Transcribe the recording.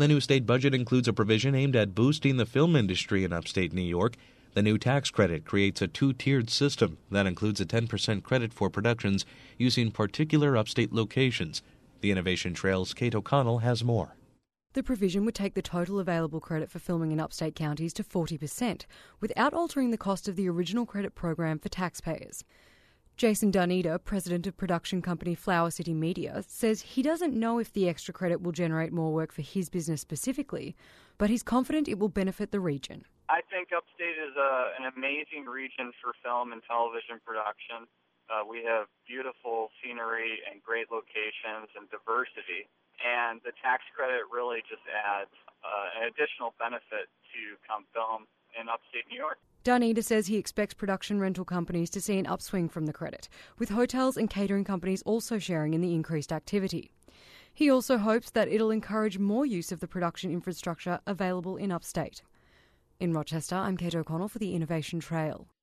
The new state budget includes a provision aimed at boosting the film industry in upstate New York. The new tax credit creates a two-tiered system that includes a 10% credit for productions using particular upstate locations. The Innovation Trail's Kate O'Connell has more. The provision would take the total available credit for filming in upstate counties to 40%, without altering the cost of the original credit program for taxpayers. Jason Dunedin, president of production company Flower City Media, says he doesn't know if the extra credit will generate more work for his business specifically, but he's confident it will benefit the region. I think upstate is an amazing region for film and television production. We have beautiful scenery and great locations and diversity. And the tax credit really just adds an additional benefit to film in upstate New York. Dunedin says he expects production rental companies to see an upswing from the credit, with hotels and catering companies also sharing in the increased activity. He also hopes that it'll encourage more use of the production infrastructure available in upstate. In Rochester, I'm Kate O'Connell for the Innovation Trail.